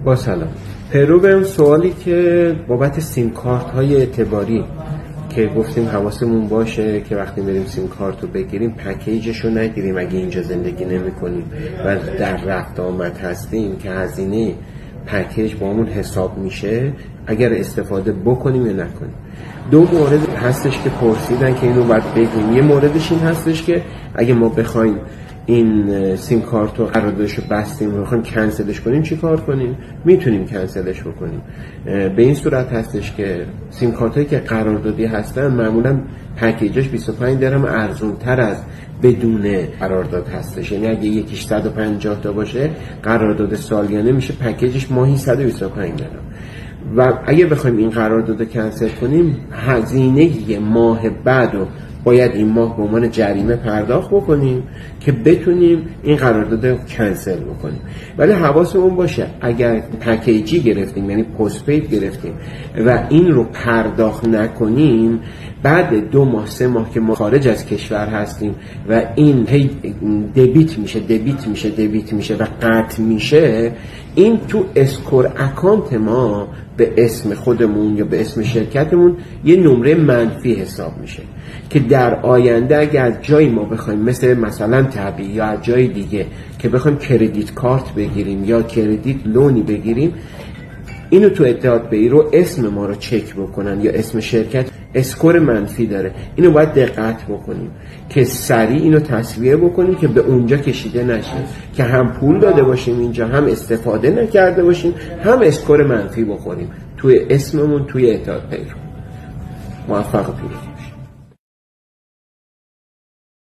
با سلام. پیرو به اون سوالی که بابت سیم کارت های اعتباری که گفتیم حواسمون باشه که وقتی بریم سیم کارت رو بگیریم پکیجش رو نگیریم اگه اینجا زندگی نمی کنیم و در رفت آمد هستیم که هزینه پکیج با همون حساب میشه اگر استفاده بکنیم یا نکنیم. دو مورد هستش که پرسیدن که اینو باید بگیم. یه موردش این هستش که اگه ما بخوایم این سیم کارت رو قراردادش رو بستیم و بخوایم کنسلش کنیم چی کار کنیم؟ میتونیم کنسلش بکنیم. به این صورت هستش که سیم کارت هایی که قراردادی هستن معمولا پکیجش 25 درهم ارزون تر از بدون قرارداد هستش. یعنی اگه یکیش 150 تا باشه قرارداد سالیانه میشه پکیجش ماهی 125 درهم. و اگه بخوایم این قرارداد رو کنسل کنیم هزینه ماه بعد رو باید این ماه به عنوان جریمه پرداخت بکنیم که بتونیم این قرارداد رو کنسل بکنیم. ولی حواسمون باشه اگر پکیجی گرفتیم یعنی پست پید گرفتیم و این رو پرداخت نکنیم بعد 2 ماه 3 ماه که ما خارج از کشور هستیم و این هی دبیت میشه و قطع میشه، این تو اسکور اکانت ما به اسم خودمون یا به اسم شرکتمون یه نمره منفی حساب میشه که در آینده اگر جایی ما بخوایم مثلا طبیعی یا از جای دیگه که بخوایم کردیت کارت بگیریم یا کردیت لونی بگیریم، اینو تو اتحاد بیرو اسم ما رو چک بکنن یا اسم شرکت اسکور منفی داره، اینو باید دقت بکنیم که سریع اینو تصویه بکنیم که به اونجا کشیده نشه که هم پول داده باشیم اینجا هم استفاده نکرده باشیم هم اسکور منفی بخوریم توی اسممون توی اتحاد بیرو. موفق باشید.